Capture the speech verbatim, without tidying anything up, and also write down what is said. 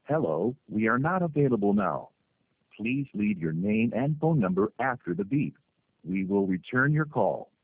Hello, we are not available now. Please leave your name and phone number after the beep. We will return your call.